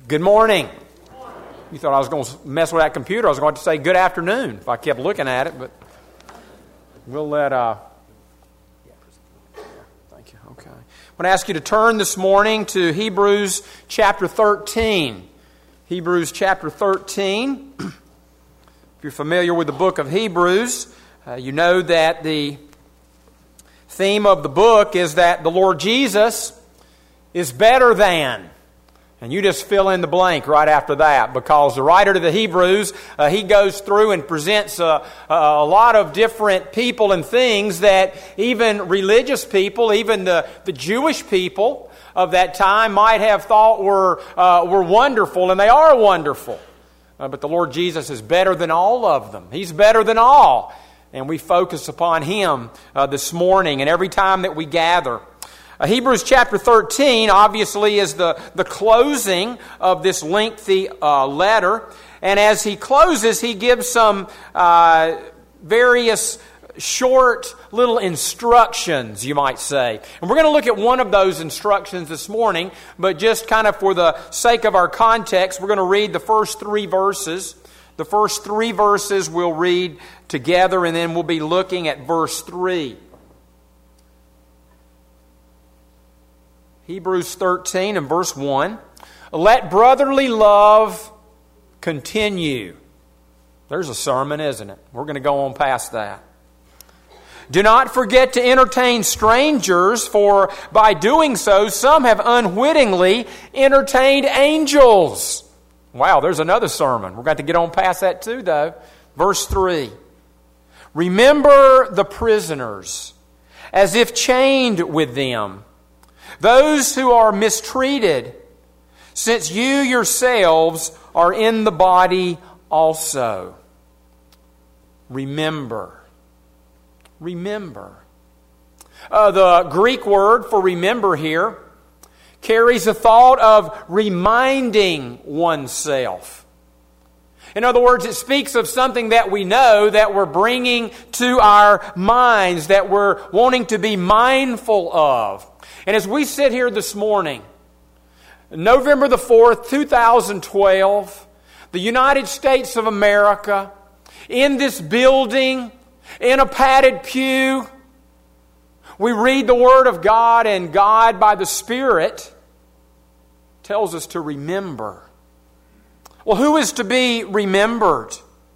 Good morning. You thought I was going to mess with that computer. I was going to say good afternoon if I kept looking at it, but we'll let... Thank you. Okay. I'm going to ask you to turn this morning to Hebrews chapter 13. Hebrews chapter 13. If you're familiar with the book of Hebrews, you know that the theme of the book is that the Lord Jesus is better than. And you just fill in the blank right after that, because the writer to the Hebrews, he goes through and presents a lot of different people and things that even religious people, even the Jewish people of that time might have thought were wonderful, and they are wonderful. But the Lord Jesus is better than all of them. He's better than all. And we focus upon Him this morning and every time that we gather. Hebrews chapter 13 obviously is the closing of this lengthy letter. And as he closes, he gives some various short little instructions, you might say. And we're going to look at one of those instructions this morning, but just kind of for the sake of our context, we're going to read the first three verses. The first three verses we'll read together, and then we'll be looking at verse 3. Hebrews 13 and verse 1. Let brotherly love continue. There's a sermon, isn't it? We're going to go on past that. Do not forget to entertain strangers, for by doing so, some have unwittingly entertained angels. Wow, there's another sermon. We're going to get on past that too, though. Verse 3. Remember the prisoners, as if chained with them, those who are mistreated, since you yourselves are in the body also. Remember. Remember. The Greek word for remember here carries a thought of reminding oneself. In other words, it speaks of something that we know, that we're bringing to our minds, that we're wanting to be mindful of. And as we sit here this morning, November the 4th, 2012, the United States of America, in this building, in a padded pew, we read the Word of God, and God, by the Spirit, tells us to remember. Well, who is to be remembered?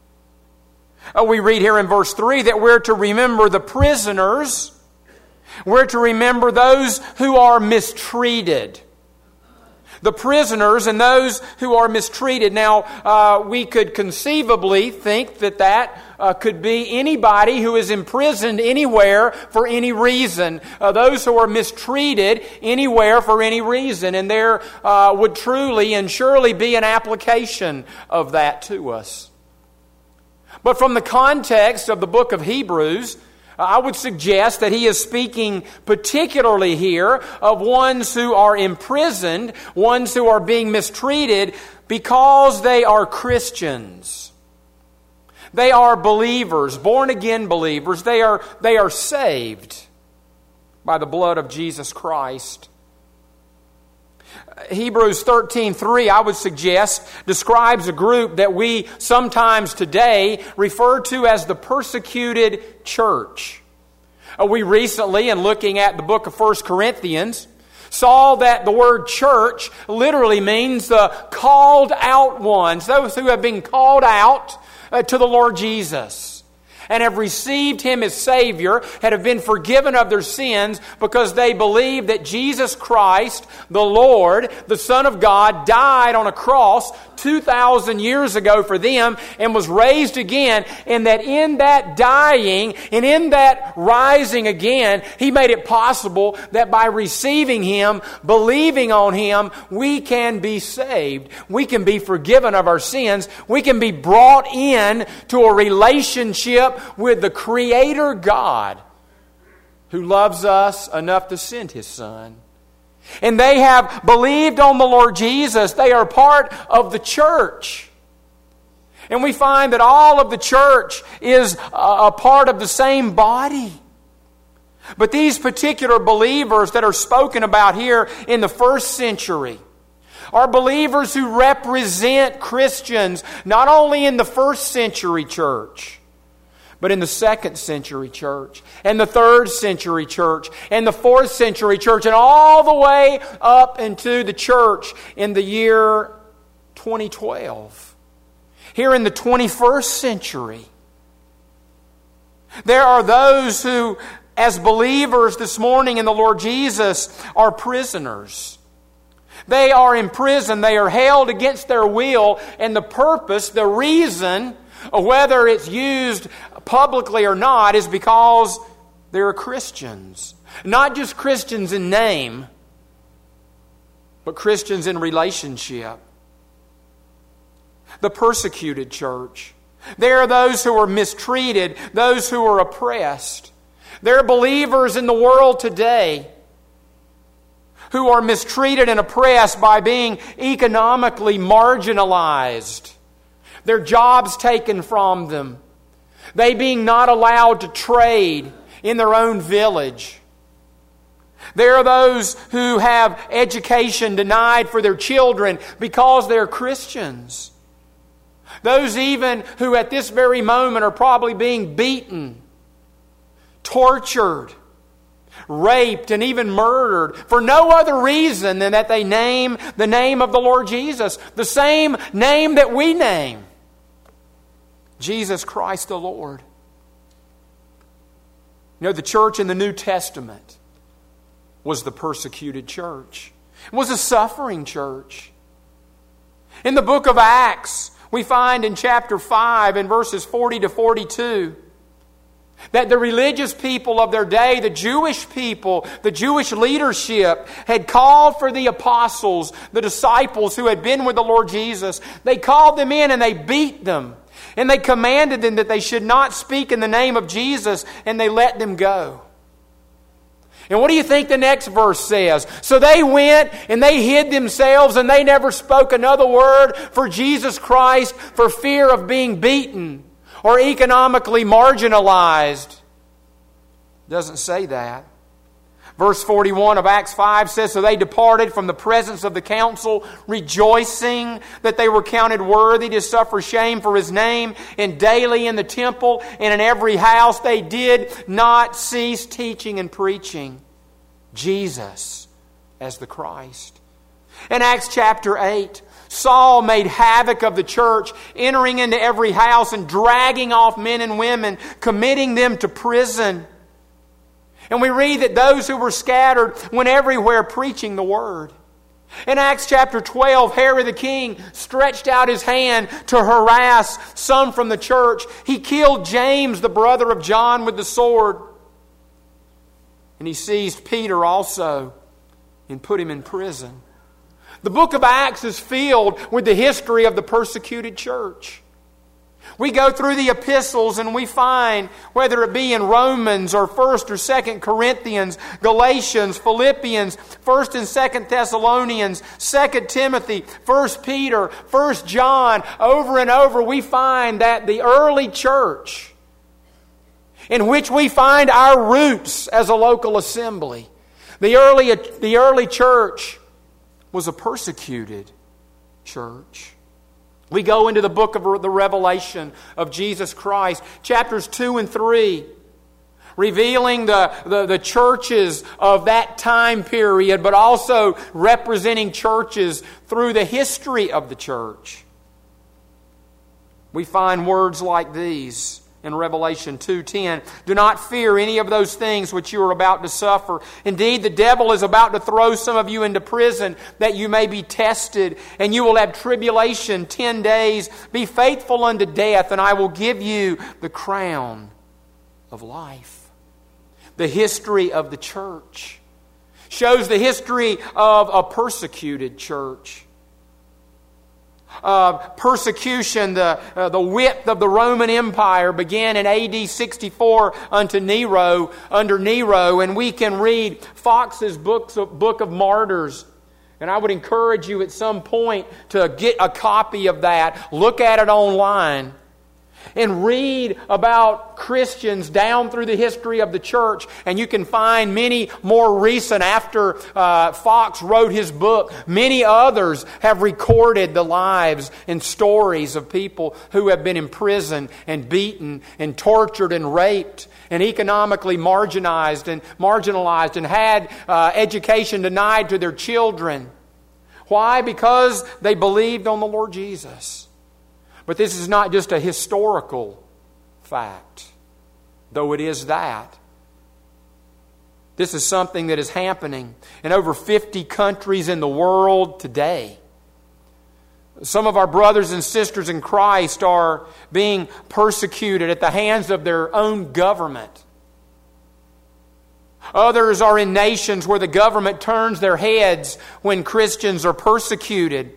We read here in verse 3 that we're to remember the prisoners. We're to remember those who are mistreated. The prisoners and those who are mistreated. Now, we could conceivably think that could be anybody who is imprisoned anywhere for any reason. Those who are mistreated anywhere for any reason. And there would truly and surely be an application of that to us. But from the context of the book of Hebrews, I would suggest that he is speaking particularly here of ones who are imprisoned, ones who are being mistreated because they are Christians. They are believers, born-again believers. They are saved by the blood of Jesus Christ. Hebrews 13:3, I would suggest, describes a group that we sometimes today refer to as the persecuted church. We recently, in looking at the book of 1 Corinthians, saw that the word church literally means the called out ones, those who have been called out to the Lord Jesus and have received Him as Savior, and have been forgiven of their sins because they believe that Jesus Christ, the Lord, the Son of God, died on a cross 2,000 years ago for them and was raised again, and that in that dying and in that rising again, He made it possible that by receiving Him, believing on Him, we can be saved. We can be forgiven of our sins. We can be brought in to a relationship with the Creator God, who loves us enough to send His Son. And they have believed on the Lord Jesus. They are part of the church. And we find that all of the church is a part of the same body. But these particular believers that are spoken about here in the first century are believers who represent Christians not only in the first century church, but in the second century church, and the third century church, and the fourth century church, and all the way up into the church in the year 2012. Here in the 21st century, there are those who, as believers this morning in the Lord Jesus, are prisoners. They are in prison. They are held against their will, and the purpose, the reason, whether it's used publicly or not, is because they're Christians. Not just Christians in name, but Christians in relationship. The persecuted church. There are those who are mistreated, those who are oppressed. There are believers in the world today who are mistreated and oppressed by being economically marginalized. Their jobs taken from them. They being not allowed to trade in their own village. There are those who have education denied for their children because they're Christians. Those even who at this very moment are probably being beaten, tortured, raped, and even murdered for no other reason than that they name the name of the Lord Jesus, the same name that we name, Jesus Christ the Lord. You know, the church in the New Testament was the persecuted church. It was a suffering church. In the book of Acts, we find in chapter 5 in verses 40 to 42 that the religious people of their day, the Jewish people, the Jewish leadership, had called for the apostles, the disciples who had been with the Lord Jesus. They called them in and they beat them. And they commanded them that they should not speak in the name of Jesus, and they let them go. And what do you think the next verse says? So they went and they hid themselves and they never spoke another word for Jesus Christ for fear of being beaten or economically marginalized. It doesn't say that. Verse 41 of Acts 5 says, so they departed from the presence of the council, rejoicing that they were counted worthy to suffer shame for His name, and daily in the temple and in every house they did not cease teaching and preaching Jesus as the Christ. In Acts chapter 8, Saul made havoc of the church, entering into every house and dragging off men and women, committing them to prison. And we read that those who were scattered went everywhere preaching the Word. In Acts chapter 12, Herod the king stretched out his hand to harass some from the church. He killed James, the brother of John, with the sword. And he seized Peter also and put him in prison. The book of Acts is filled with the history of the persecuted church. We go through the epistles and we find, whether it be in Romans or 1st or 2nd Corinthians, Galatians, Philippians, 1st and 2nd Thessalonians, 2nd Timothy, 1st Peter, 1st John, over and over we find that the early church, in which we find our roots as a local assembly, the early church was a persecuted church. We go into the book of the Revelation of Jesus Christ, chapters 2 and 3, revealing the churches of that time period, but also representing churches through the history of the church. We find words like these in Revelation 2:10. Do not fear any of those things which you are about to suffer. Indeed, the devil is about to throw some of you into prison that you may be tested, and you will have tribulation 10 days. Be faithful unto death, and I will give you the crown of life. The history of the church shows the history of a persecuted church. Persecution, the width of the Roman Empire began in AD 64 under Nero, and we can read Fox's Book of Martyrs. And I would encourage you at some point to get a copy of that. Look at it online. And read about Christians down through the history of the church, and you can find many more recent after Fox wrote his book. Many others have recorded the lives and stories of people who have been imprisoned and beaten and tortured and raped and economically marginalized and had education denied to their children. Why? Because they believed on the Lord Jesus. But this is not just a historical fact, though it is that. This is something that is happening in over 50 countries in the world today. Some of our brothers and sisters in Christ are being persecuted at the hands of their own government. Others are in nations where the government turns their heads when Christians are persecuted.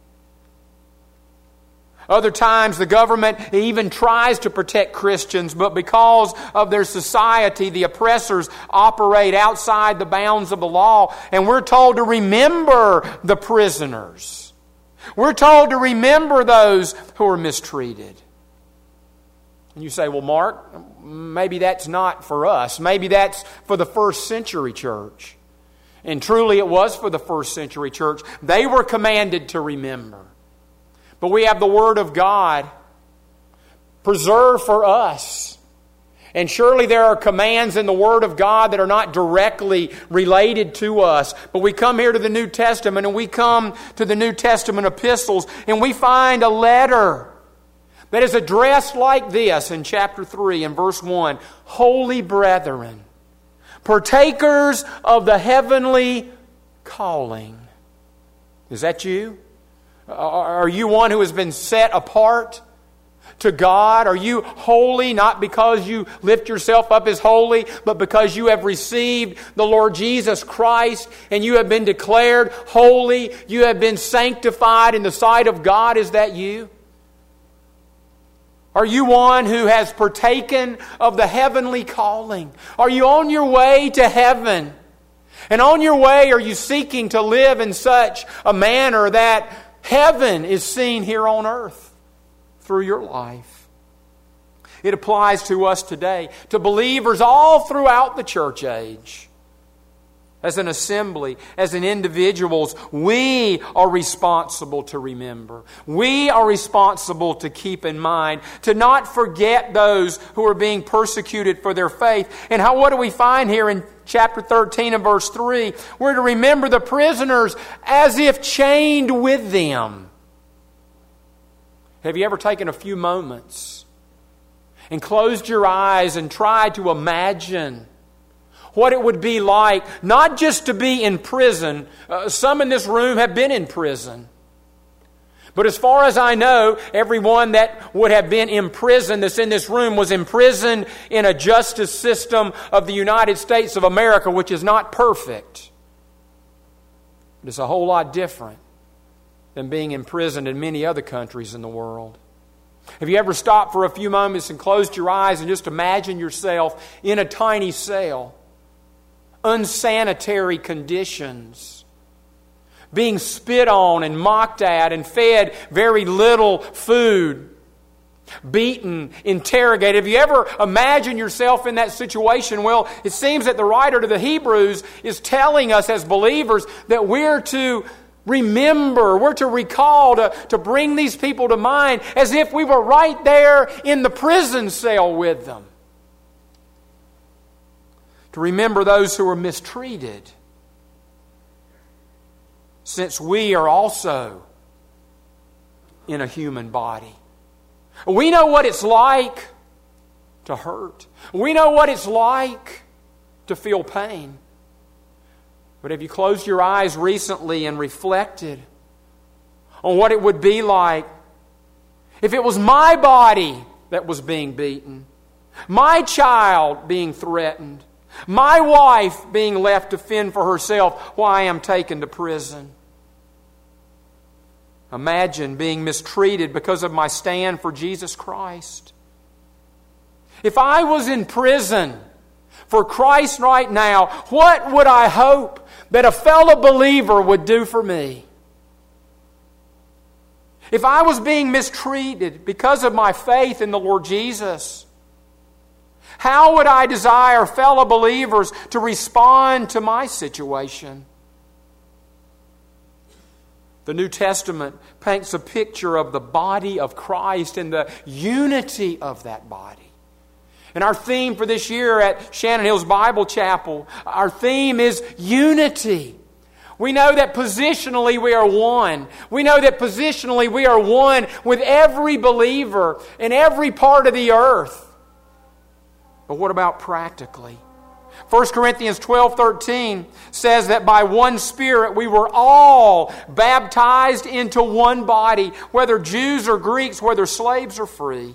Other times the government even tries to protect Christians, but because of their society, the oppressors operate outside the bounds of the law. And we're told to remember the prisoners. We're told to remember those who are mistreated. And you say, well, Mark, maybe that's not for us. Maybe that's for the first century church. And truly it was for the first century church. They were commanded to remember. But we have the Word of God preserved for us. And surely there are commands in the Word of God that are not directly related to us. But we come here to the New Testament, and we come to the New Testament epistles, and we find a letter that is addressed like this in chapter 3 and verse 1. Holy brethren, partakers of the heavenly calling. Is that you? Are you one who has been set apart to God? Are you holy not because you lift yourself up as holy, but because you have received the Lord Jesus Christ and you have been declared holy? You have been sanctified in the sight of God. Is that you? Are you one who has partaken of the heavenly calling? Are you on your way to heaven? And on your way, are you seeking to live in such a manner that heaven is seen here on earth through your life? It applies to us today, to believers all throughout the church age. As an assembly, as an individuals, we are responsible to remember. We are responsible to keep in mind, to not forget those who are being persecuted for their faith. And what do we find here in chapter 13 and verse 3? We're to remember the prisoners as if chained with them. Have you ever taken a few moments and closed your eyes and tried to imagine what it would be like not just to be in prison? Some in this room have been in prison. But as far as I know, everyone that would have been imprisoned that's in this room was imprisoned in a justice system of the United States of America, which is not perfect. But it's a whole lot different than being imprisoned in many other countries in the world. Have you ever stopped for a few moments and closed your eyes and just imagine yourself in a tiny cell? Unsanitary conditions, being spit on and mocked at and fed very little food, beaten, interrogated. Have you ever imagined yourself in that situation? Well, it seems that the writer to the Hebrews is telling us as believers that we're to remember, we're to recall, to bring these people to mind as if we were right there in the prison cell with them. To remember those who are mistreated, since we are also in a human body. We know what it's like to hurt. We know what it's like to feel pain. But have you closed your eyes recently and reflected on what it would be like if it was my body that was being beaten, my child being threatened, my wife being left to fend for herself while I am taken to prison? Imagine being mistreated because of my stand for Jesus Christ. If I was in prison for Christ right now, what would I hope that a fellow believer would do for me? if I was being mistreated because of my faith in the Lord Jesus, how would I desire fellow believers to respond to my situation? The New Testament paints a picture of the body of Christ and the unity of that body. And our theme for this year at Shannon Hills Bible Chapel, our theme is unity. We know that positionally we are one. We know that positionally we are one with every believer in every part of the earth. But what about practically? 1 Corinthians 12:13 says that by one Spirit we were all baptized into one body, whether Jews or Greeks, whether slaves or free.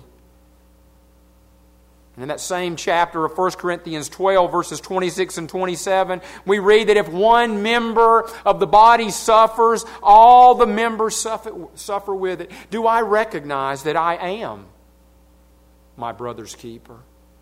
And in that same chapter of 1 Corinthians 12, verses 26 and 27, we read that if one member of the body suffers, all the members suffer with it. Do I recognize that I am my brother's keeper?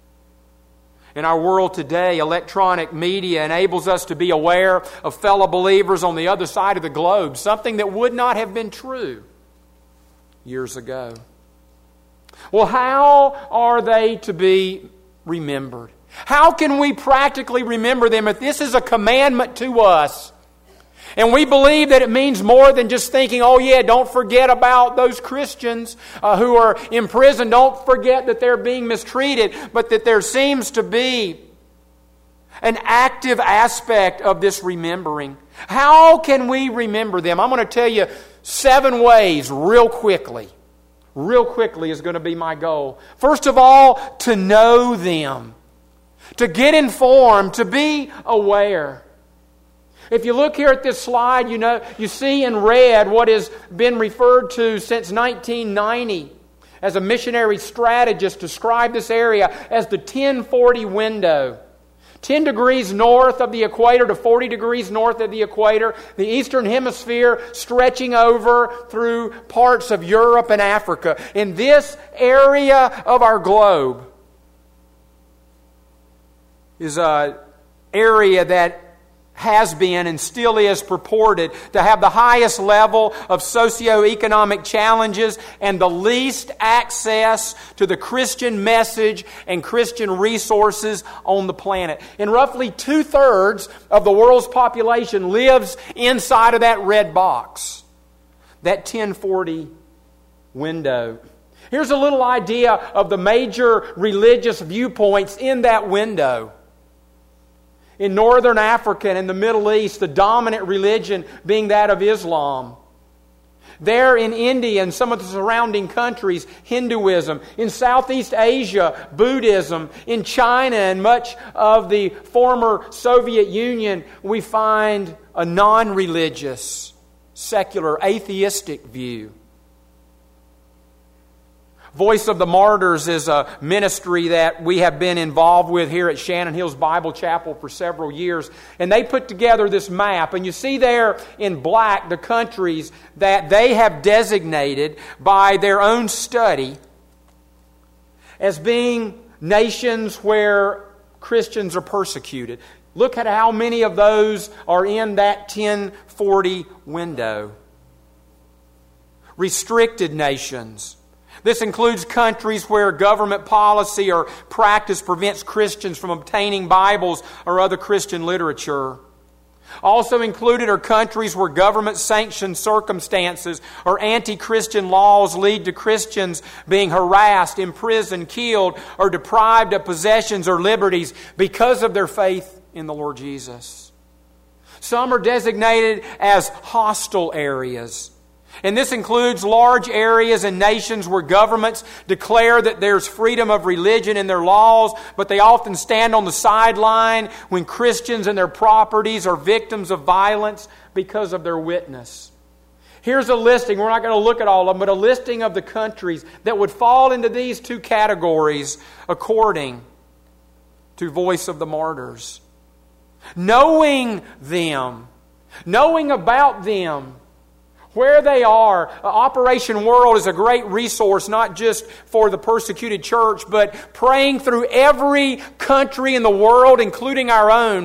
In our world today, electronic media enables us to be aware of fellow believers on the other side of the globe, something that would not have been true years ago. Well, how are they to be remembered? How can we practically remember them if this is a commandment to us? And we believe that it means more than just thinking, oh yeah, don't forget about those Christians who are in prison. Don't forget that they're being mistreated. But that there seems to be an active aspect of this remembering. How can we remember them? I'm going to tell you 7 ways real quickly. Real quickly is going to be my goal. First of all, to know them. To get informed, to be aware. If you look here at this slide, you see in red what has been referred to since 1990 as a missionary strategist described this area as the 1040 window. 10 degrees north of the equator to 40 degrees north of the equator, the eastern hemisphere stretching over through parts of Europe and Africa. In this area of our globe is an area that has been and still is purported to have the highest level of socioeconomic challenges and the least access to the Christian message and Christian resources on the planet. And roughly 2/3 of the world's population lives inside of that red box, that 1040 window. Here's a little idea of the major religious viewpoints in that window. In northern Africa and in the Middle East, the dominant religion being that of Islam. There in India and some of the surrounding countries, Hinduism. In Southeast Asia, Buddhism. In China and much of the former Soviet Union, we find a non-religious, secular, atheistic view. Voice of the Martyrs is a ministry that we have been involved with here at Shannon Hills Bible Chapel for several years. And they put together this map. And you see there in black the countries that they have designated by their own study as being nations where Christians are persecuted. Look at how many of those are in that 1040 window. Restricted nations. This includes countries where government policy or practice prevents Christians from obtaining Bibles or other Christian literature. Also included are countries where government-sanctioned circumstances or anti-Christian laws lead to Christians being harassed, imprisoned, killed, or deprived of possessions or liberties because of their faith in the Lord Jesus. Some are designated as hostile areas. And this includes large areas and nations where governments declare that there's freedom of religion in their laws, but they often stand on the sideline when Christians and their properties are victims of violence because of their witness. Here's a listing. We're not going to look at all of them, but a listing of the countries that would fall into these 2 categories according to Voice of the Martyrs. Knowing them, knowing about them, where they are. Operation World is a great resource, not just for the persecuted church, but praying through every country in the world, including our own,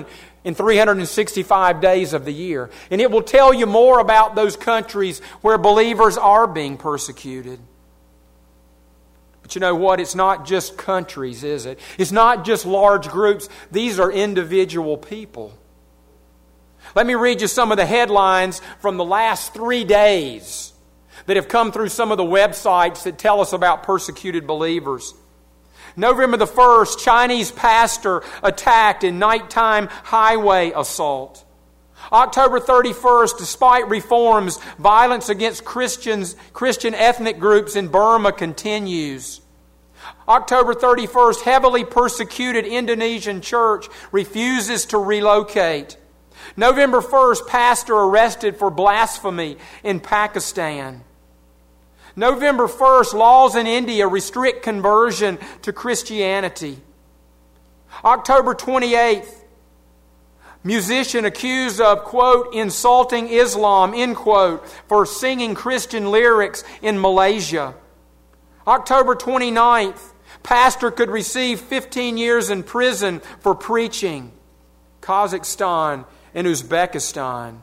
in 365 days of the year. And it will tell you more about those countries where believers are being persecuted. But you know what? It's not just countries, is it? It's not just large groups. These are individual people. Let me read you some of the headlines from the last 3 days that have come through some of the websites that tell us about persecuted believers. November the 1st, Chinese pastor attacked in nighttime highway assault. October 31st, despite reforms, violence against Christian ethnic groups in Burma continues. October 31st, heavily persecuted Indonesian church refuses to relocate. November 1st, pastor arrested for blasphemy in Pakistan. November 1st, laws in India restrict conversion to Christianity. October 28th, musician accused of, quote, insulting Islam, end quote, for singing Christian lyrics in Malaysia. October 29th, pastor could receive 15 years in prison for preaching. Kazakhstan and Uzbekistan.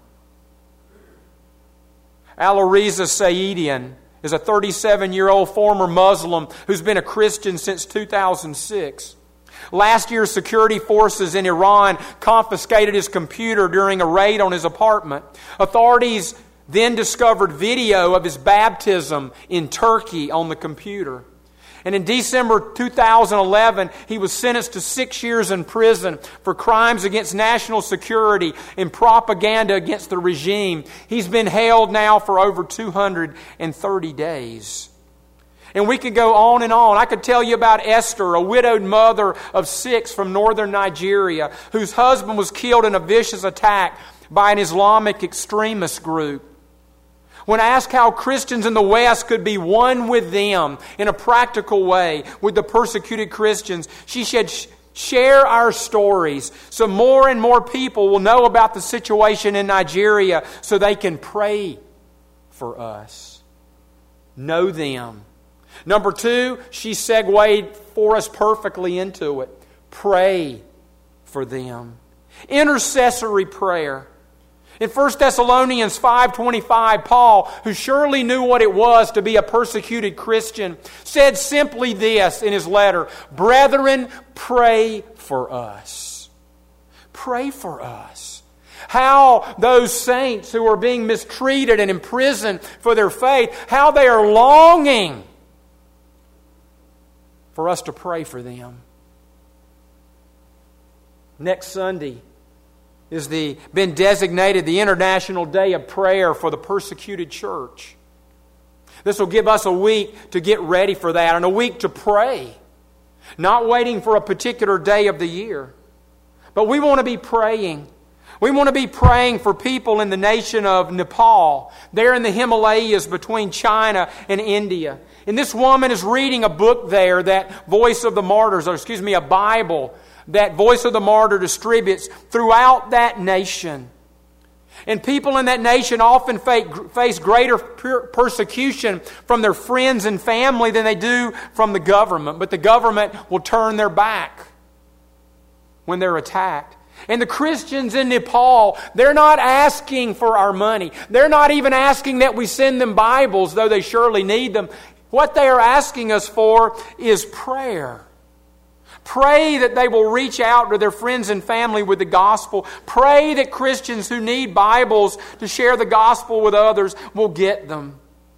Alireza Saeedian is a 37-year-old former Muslim who's been a Christian since 2006. Last year, security forces in Iran confiscated his computer during a raid on his apartment. Authorities then discovered video of his baptism in Turkey on the computer. And in December 2011, he was sentenced to 6 years in prison for crimes against national security and propaganda against the regime. He's been held now for over 230 days. And we could go on and on. I could tell you about Esther, a widowed mother of 6 from northern Nigeria, whose husband was killed in a vicious attack by an Islamic extremist group. When asked how Christians in the West could be one with them in a practical way with the persecuted Christians, she said, share our stories so more and more people will know about the situation in Nigeria so they can pray for us. Know them. Number 2, she segued for us perfectly into it. Pray for them. Intercessory prayer. In 1 Thessalonians 5:25, Paul, who surely knew what it was to be a persecuted Christian, said simply this in his letter, brethren, pray for us. Pray for us. How those saints who are being mistreated and imprisoned for their faith, how they are longing for us to pray for them. Next Sunday is been designated the International Day of Prayer for the Persecuted Church. This will give us a week to get ready for that and a week to pray. Not waiting for a particular day of the year. But we want to be praying. We want to be praying for people in the nation of Nepal. There in the Himalayas between China and India. And this woman is reading a book there, that Voice of the Martyrs, a Bible that Voice of the Martyr distributes throughout that nation. And people in that nation often face greater persecution from their friends and family than they do from the government. But the government will turn their back when they're attacked. And the Christians in Nepal, they're not asking for our money. They're not even asking that we send them Bibles, though they surely need them. What they are asking us for is prayer. Pray that they will reach out to their friends and family with the gospel. Pray that Christians who need Bibles to share the gospel with others will get them.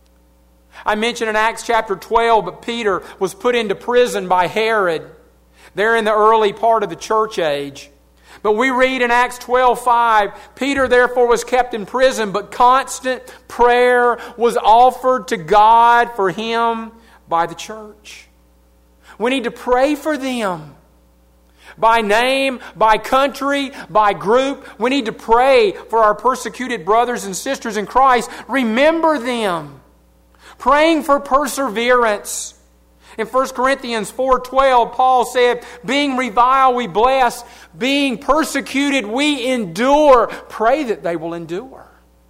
I mentioned in Acts chapter 12, but Peter was put into prison by Herod. There in the early part of the church age. But we read in Acts 12:5, Peter therefore was kept in prison, but constant prayer was offered to God for him by the church. We need to pray for them. By name, by country, by group. We need to pray for our persecuted brothers and sisters in Christ. Remember them. Praying for perseverance. In 1 Corinthians 4:12, Paul said, being reviled we bless, being persecuted we endure. Pray that they will endure.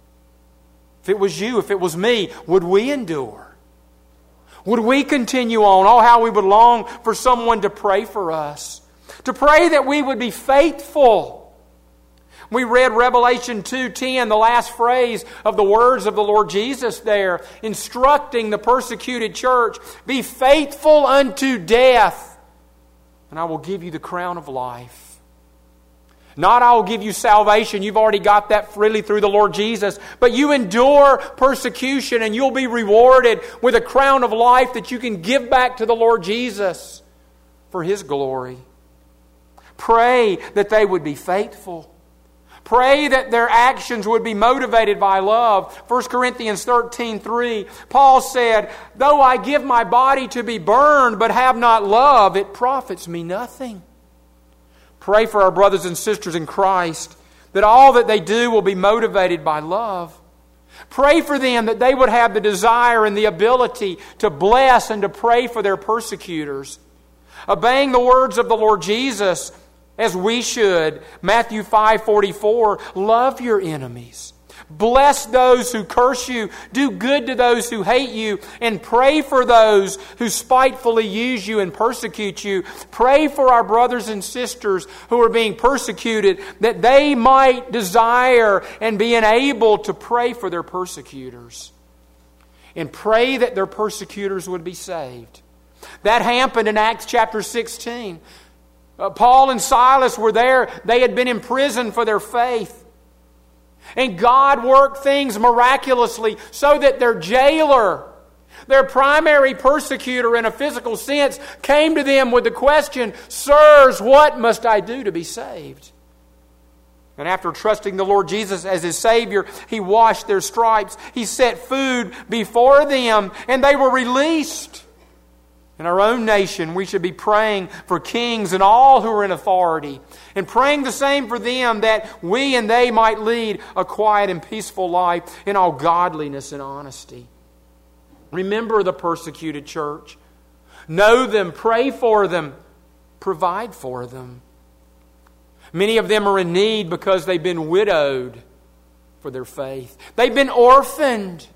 If it was you, if it was me, would we endure? Would we continue on? Oh, how we would long for someone to pray for us. To pray that we would be faithful We read Revelation 2:10, the last phrase of the words of the Lord Jesus there, instructing the persecuted church, "Be faithful unto death, and I will give you the crown of life." Not I will give you salvation. You've already got that freely through the Lord Jesus. But you endure persecution and you'll be rewarded with a crown of life that you can give back to the Lord Jesus for His glory. Pray that they would be faithful. Pray that their actions would be motivated by love. 1 Corinthians 13:3, Paul said, "Though I give my body to be burned but have not love, it profits me nothing." Pray for our brothers and sisters in Christ that all that they do will be motivated by love. Pray for them that they would have the desire and the ability to bless and to pray for their persecutors. Obeying the words of the Lord Jesus, as we should. Matthew 5:44, love your enemies. Bless those who curse you. Do good to those who hate you. And pray for those who spitefully use you and persecute you. Pray for our brothers and sisters who are being persecuted, that they might desire and be enabled to pray for their persecutors. And pray that their persecutors would be saved. That happened in Acts chapter 16. Paul and Silas were there. They had been imprisoned for their faith. And God worked things miraculously so that their jailer, their primary persecutor in a physical sense, came to them with the question, "Sirs, what must I do to be saved?" And after trusting the Lord Jesus as His Savior, He washed their stripes. He set food before them, and they were released. In our own nation, we should be praying for kings and all who are in authority, and praying the same for them, that we and they might lead a quiet and peaceful life in all godliness and honesty. Remember the persecuted church. Know them, pray for them, provide for them. Many of them are in need because they've been widowed for their faith. They've been orphaned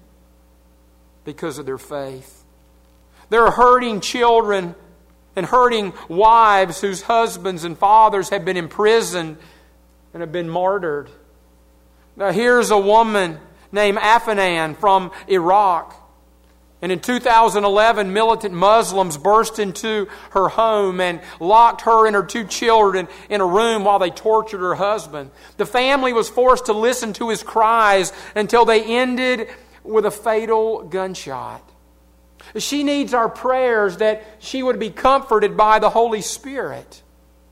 because of their faith. There are hurting children and hurting wives whose husbands and fathers have been imprisoned and have been martyred. Now here's a woman named Afnan from Iraq. And in 2011, militant Muslims burst into her home and locked her and her two children in a room while they tortured her husband. The family was forced to listen to his cries until they ended with a fatal gunshot. She needs our prayers that she would be comforted by the Holy Spirit.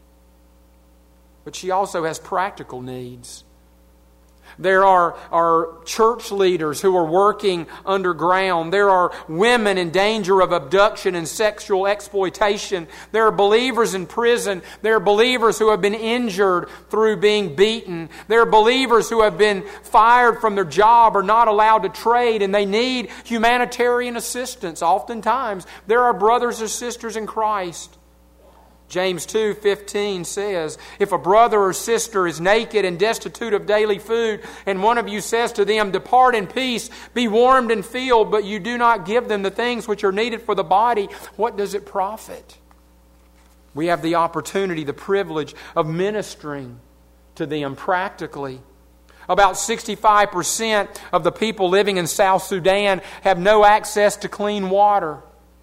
But she also has practical needs. There are church leaders who are working underground. There are women in danger of abduction and sexual exploitation. There are believers in prison. There are believers who have been injured through being beaten. There are believers who have been fired from their job or not allowed to trade, and they need humanitarian assistance. Oftentimes, there are brothers or sisters in Christ. James 2:15 says, "If a brother or sister is naked and destitute of daily food, and one of you says to them, 'Depart in peace, be warmed and filled,' but you do not give them the things which are needed for the body, what does it profit?" We have the opportunity, the privilege of ministering to them practically. About 65% of the people living in South Sudan have no access to clean water.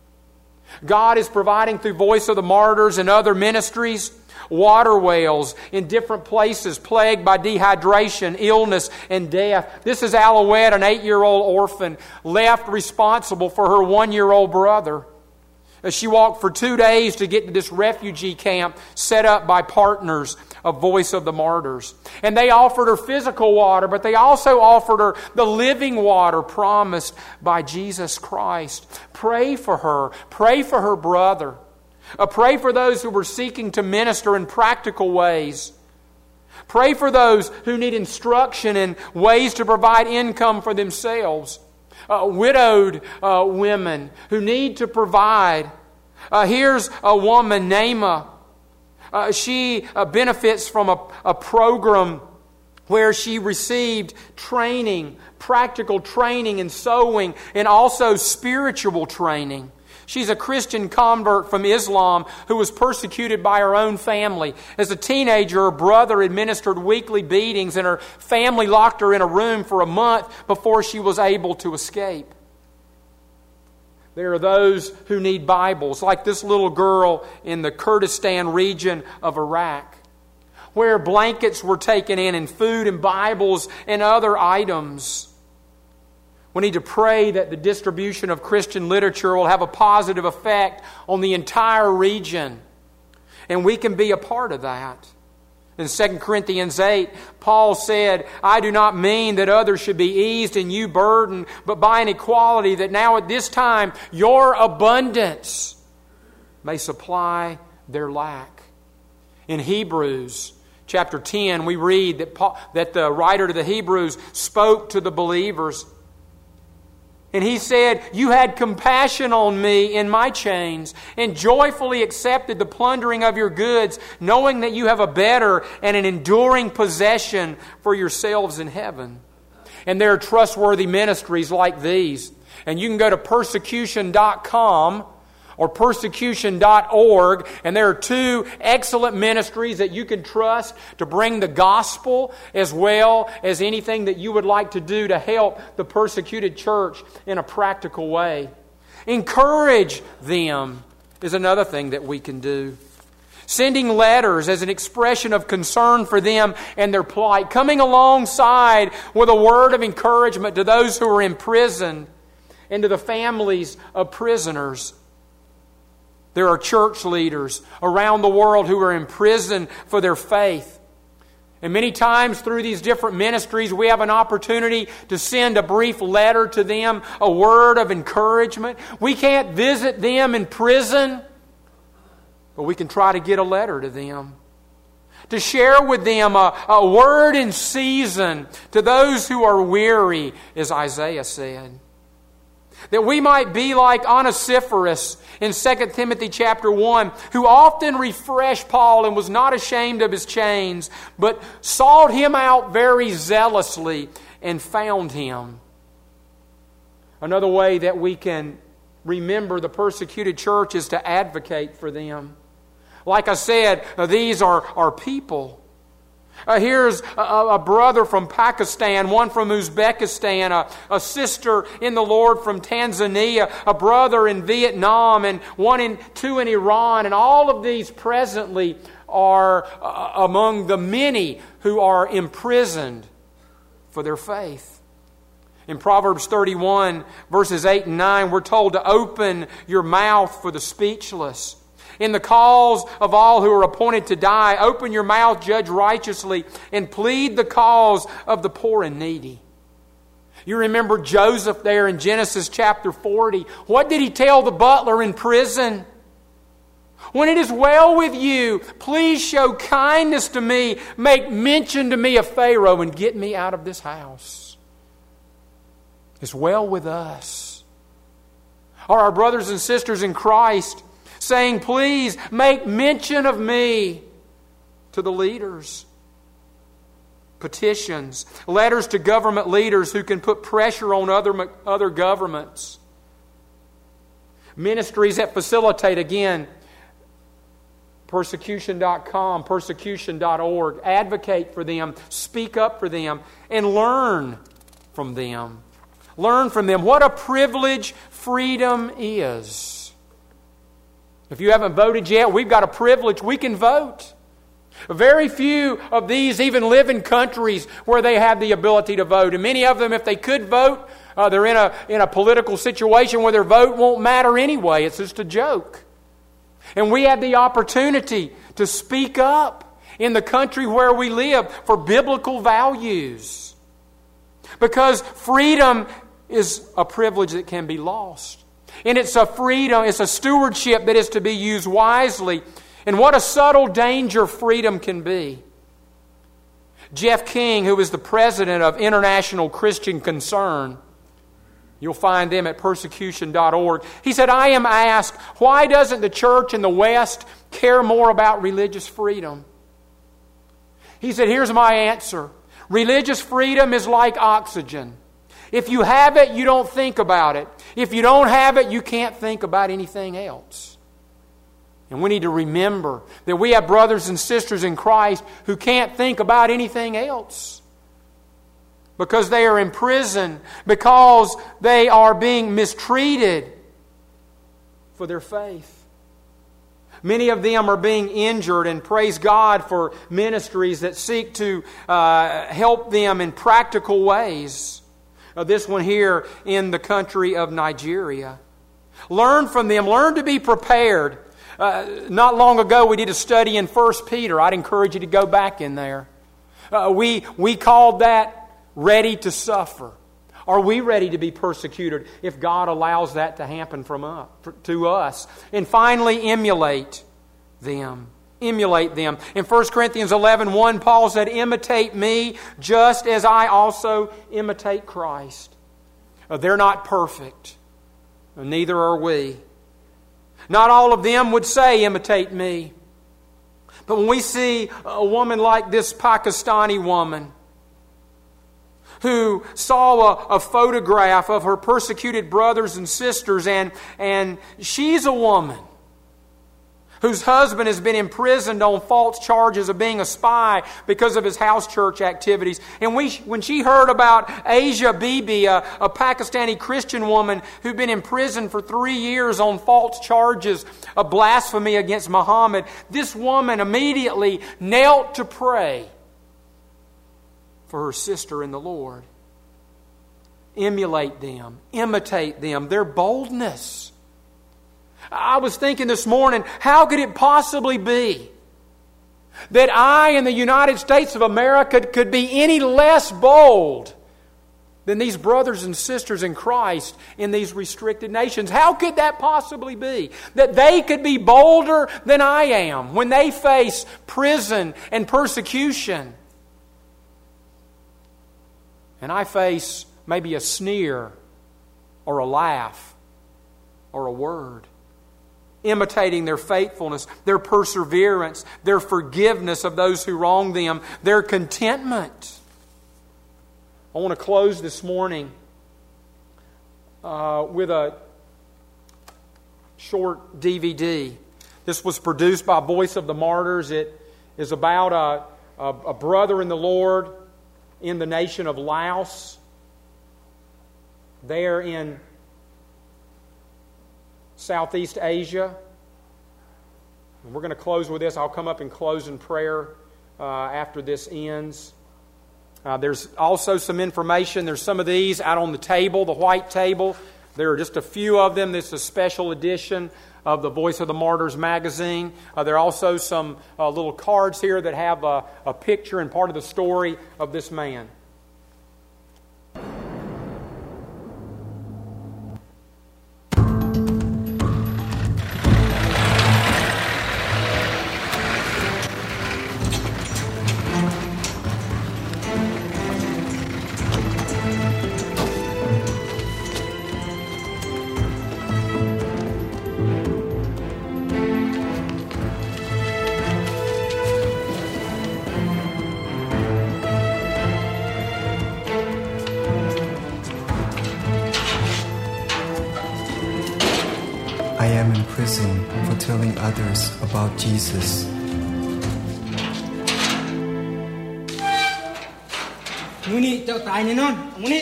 God is providing through Voice of the Martyrs and other ministries water wells in different places plagued by dehydration, illness, and death. This is Alouette, an 8-year-old orphan, left responsible for her 1-year-old brother. She walked for 2 days to get to this refugee camp set up by partners of Voice of the Martyrs. And they offered her physical water, but they also offered her the living water promised by Jesus Christ. Pray for her. Pray for her brother. Pray for those who were seeking to minister in practical ways. Pray for those who need instruction in ways to provide income for themselves. Widowed women who need to provide. Here's a woman, Naima. She benefits from a program where she received training, practical training in sewing, and also spiritual training. She's a Christian convert from Islam who was persecuted by her own family. As a teenager, her brother administered weekly beatings, and her family locked her in a room for a month before she was able to escape. There are those who need Bibles, like this little girl in the Kurdistan region of Iraq, where blankets were taken in and food and Bibles and other items. We need to pray that the distribution of Christian literature will have a positive effect on the entire region. And we can be a part of that. In 2 Corinthians 8, Paul said, I do not mean that others should be eased and you burdened, but by an equality that now at this time your abundance may supply their lack. In Hebrews chapter 10, we read that the writer to the Hebrews spoke to the believers. And he said, you had compassion on me in my chains and joyfully accepted the plundering of your goods, knowing that you have a better and an enduring possession for yourselves in heaven. And there are trustworthy ministries like these. And you can go to persecution.com or persecution.org, and there are two excellent ministries that you can trust to bring the gospel as well as anything that you would like to do to help the persecuted church in a practical way. Encourage them is another thing that we can do. Sending letters as an expression of concern for them and their plight. Coming alongside with a word of encouragement to those who are imprisoned and to the families of prisoners. There are church leaders around the world who are imprisoned for their faith. And many times through these different ministries, we have an opportunity to send a brief letter to them, a word of encouragement. We can't visit them in prison, but we can try to get a letter to them. To share with them a word in season to those who are weary, as Isaiah said. That we might be like Onesiphorus in 2 Timothy chapter 1, who often refreshed Paul and was not ashamed of his chains, but sought him out very zealously and found him. Another way that we can remember the persecuted church is to advocate for them. Like I said, these are people. Here's a brother from Pakistan, one from Uzbekistan, a sister in the Lord from Tanzania, a brother in Vietnam, and two in Iran. And all of these presently are among the many who are imprisoned for their faith. In Proverbs 31, verses 8 and 9, we're told to open your mouth for the speechless. In the cause of all who are appointed to die, open your mouth, judge righteously, and plead the cause of the poor and needy. You remember Joseph there in Genesis chapter 40. What did he tell the butler in prison? When it is well with you, please show kindness to me. Make mention to me of Pharaoh and get me out of this house. It's well with us. Are our brothers and sisters in Christ saying, please make mention of me to the leaders? Petitions, letters to government leaders who can put pressure on other governments. Ministries that facilitate, again, persecution.com, persecution.org. Advocate for them, speak up for them, and learn from them. Learn from them. What a privilege freedom is. If you haven't voted yet, we've got a privilege. We can vote. Very few of these even live in countries where they have the ability to vote. And many of them, if they could vote, they're in a political situation where their vote won't matter anyway. It's just a joke. And we have the opportunity to speak up in the country where we live for biblical values. Because freedom is a privilege that can be lost. And it's a freedom, it's a stewardship that is to be used wisely. And what a subtle danger freedom can be. Jeff King, who is the president of International Christian Concern, you'll find them at persecution.org. He said, I am asked, why doesn't the church in the West care more about religious freedom? He said, here's my answer. Religious freedom is like oxygen. If you have it, you don't think about it. If you don't have it, you can't think about anything else. And we need to remember that we have brothers and sisters in Christ who can't think about anything else because they are in prison, because they are being mistreated for their faith. Many of them are being injured, and praise God for ministries that seek to help them in practical ways. This one here in the country of Nigeria. Learn from them. Learn to be prepared. Not long ago we did a study in 1 Peter. I'd encourage you to go back in there. We called that ready to suffer. Are we ready to be persecuted if God allows that to happen to us? And finally, emulate them. Emulate them. In 1 Corinthians 11:1, Paul said, imitate me just as I also imitate Christ. They're not perfect. Neither are we. Not all of them would say, imitate me. But when we see a woman like this Pakistani woman, who saw a photograph of her persecuted brothers and sisters, and she's a woman whose husband has been imprisoned on false charges of being a spy because of his house church activities. And when she heard about Asia Bibi, a Pakistani Christian woman who'd been imprisoned for 3 years on false charges of blasphemy against Muhammad, this woman immediately knelt to pray for her sister in the Lord. Emulate them. Imitate them. Their boldness. I was thinking this morning, how could it possibly be that I in the United States of America could be any less bold than these brothers and sisters in Christ in these restricted nations? How could that possibly be? That they could be bolder than I am when they face prison and persecution. And I face maybe a sneer or a laugh or a word. Imitating their faithfulness, their perseverance, their forgiveness of those who wrong them, their contentment. I want to close this morning with a short DVD. This was produced by Voice of the Martyrs. It is about a brother in the Lord in the nation of Laos, there in Southeast Asia. And we're going to close with this. I'll come up and close in prayer after this ends. There's also some information. There's some of these out on the table, the white table. There are just a few of them. This is a special edition of the Voice of the Martyrs magazine. There are also some little cards here that have a picture and part of the story of this man. I am in prison for telling others about Jesus. Muni, cháu tài này non, Muni.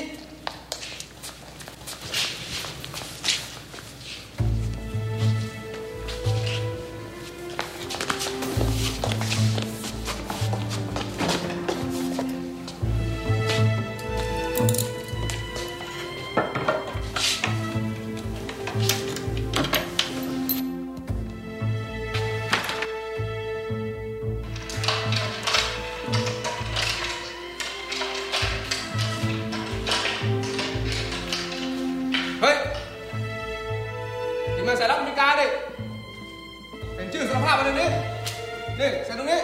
Mình sẽ lắp mic đây.เป็นชื่อสารภาพมาเลยนี่ใส่ตรงนี้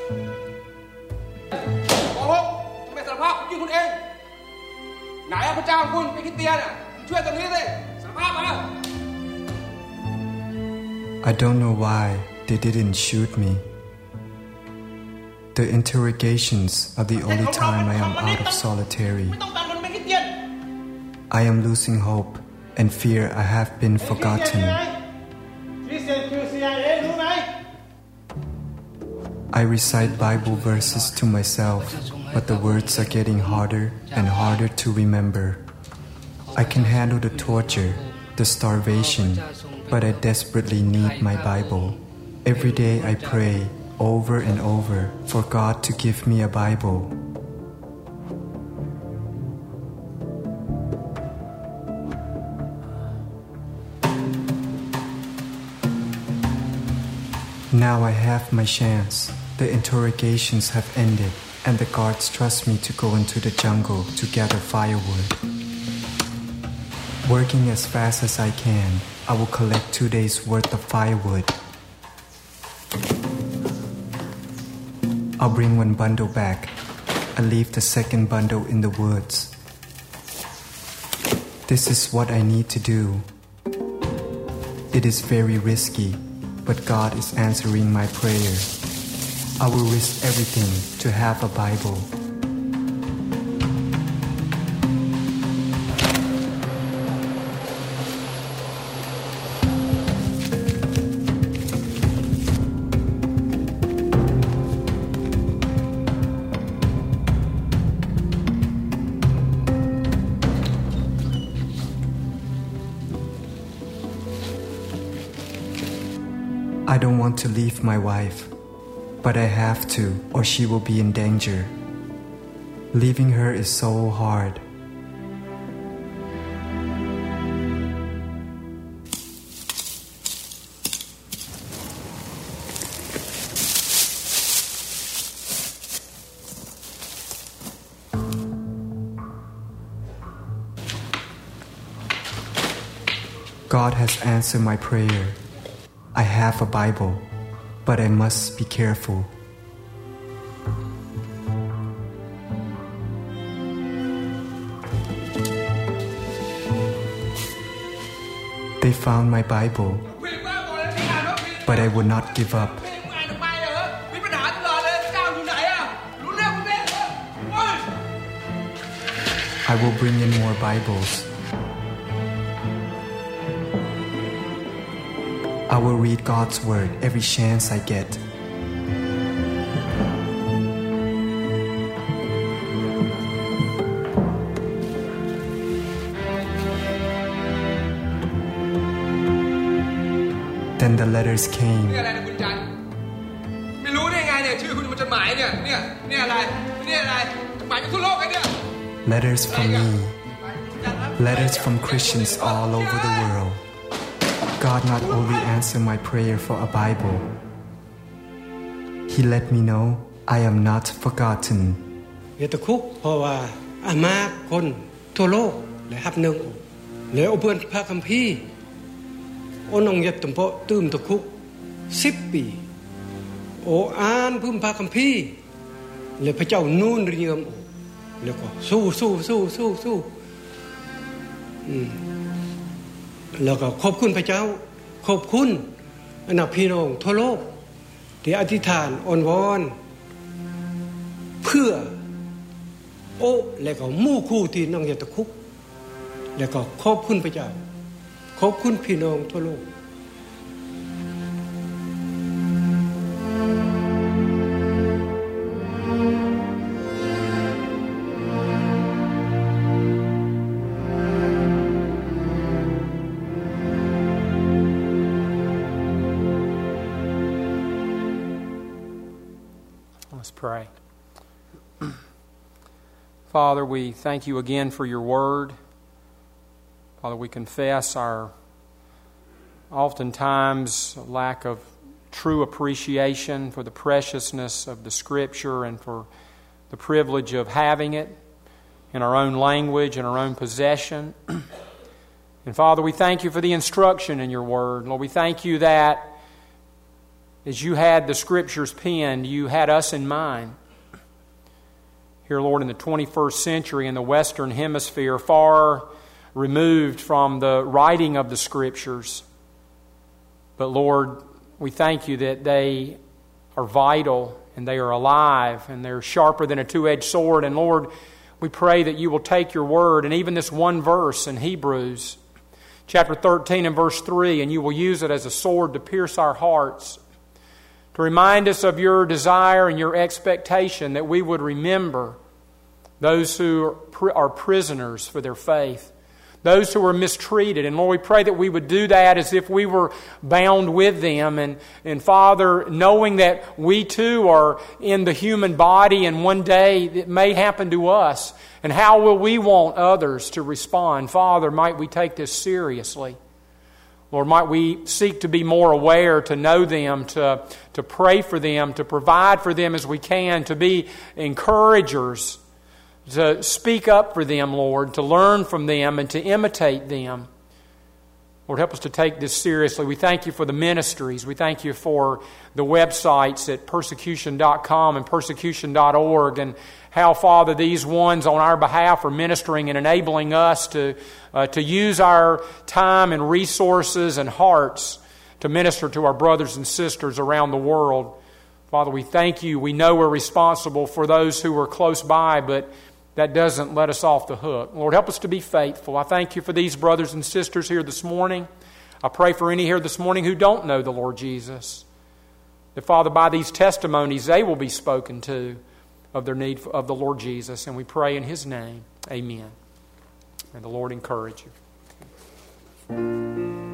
บอกว่าจะเป็นสารภาพยื่นคุณเองไหนพระเจ้าคุณเป็นคริสเตียนช่วยตรงนี้สิสารภาพมา I don't know why they didn't shoot me. The interrogations are the only time I am out of solitary. I am losing hope and fear I have been forgotten. I recite Bible verses to myself, but the words are getting harder and harder to remember. I can handle the torture, the starvation, but I desperately need my Bible. Every day I pray over and over for God to give me a Bible. Now I have my chance. The interrogations have ended, and the guards trust me to go into the jungle to gather firewood. Working as fast as I can, I will collect 2 days' worth of firewood. I'll bring 1 bundle back. I leave the second bundle in the woods. This is what I need to do. It is very risky, but God is answering my prayer. I will risk everything to have a Bible. I don't want to leave my wife, but I have to, or she will be in danger. Leaving her is so hard. God has answered my prayer. I have a Bible, but I must be careful. They found my Bible, but I would not give up. I will bring in more Bibles. I will read God's Word every chance I get. Then the letters came. นี่อะไรนะคุณจันไม่รู้ได้ไงเนี่ยชื่อคุณมันจดหมายเนี่ยอะไรเนี่ยอะไรจดหมายจากทั่วโลกไอ้เนี่ย Letters from me. Letters from Christians all over the world. God not only answered my prayer for a Bible, He let me know I am not forgotten. อย่าตะคุกเพราะว่าอามาคนทั่วโลกและฮับนึงแล้วเพื่อนพระคัมภีร์โอนองยัดตุ่มเพาะตื้มตะคุก10 ปีโออ่านพึ่มพระคัมภีร์แล้วพระเจ้านูนเรียมแล้วก็สู้แล้วก็ขอบคุณพระเจ้าขอบคุณอนาพี่น้องทั่วโลกที่อธิษฐานอ้อนวอนเพื่อโอ้แล้วก็มู่คู่ที่น้องอย่าตะคุกแล้วก็ขอบคุณพระเจ้าขอบคุณพี่น้องทั่วโลก Let's pray. Father, we thank you again for your word. Father, we confess our oftentimes lack of true appreciation for the preciousness of the Scripture and for the privilege of having it in our own language and our own possession. And Father, we thank you for the instruction in your word. Lord, we thank you that as you had the Scriptures penned, you had us in mind. Here, Lord, in the 21st century in the Western Hemisphere, far removed from the writing of the Scriptures. But Lord, we thank you that they are vital and they are alive and they're sharper than a two-edged sword. And Lord, We pray that you will take your word and even this one verse in Hebrews chapter 13 and verse 3, and you will use it as a sword to pierce our hearts, to remind us of your desire and your expectation that we would remember those who are prisoners for their faith, those who are mistreated. And Lord, we pray that we would do that as if we were bound with them. And Father, knowing that we too are in the human body and one day it may happen to us, and how will we want others to respond? Father, might we take this seriously? Lord, might we seek to be more aware, to know them, to pray for them, to provide for them as we can, to be encouragers, to speak up for them, Lord, to learn from them and to imitate them. Lord, help us to take this seriously. We thank you for the ministries. We thank you for the websites at persecution.com and persecution.org, and how, Father, these ones on our behalf are ministering and enabling us to use our time and resources and hearts to minister to our brothers and sisters around the world. Father, we thank you. We know we're responsible for those who are close by, but that doesn't let us off the hook. Lord, help us to be faithful. I thank you for these brothers and sisters here this morning. I pray for any here this morning who don't know the Lord Jesus, that, Father, by these testimonies, they will be spoken to of their need of the Lord Jesus. And we pray in His name. Amen. And the Lord encourage you.